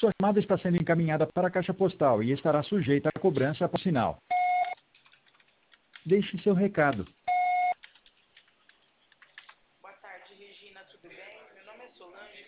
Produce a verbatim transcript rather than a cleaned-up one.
Sua chamada está sendo encaminhada para a caixa postal e estará sujeita a cobrança após sinal. Deixe seu recado.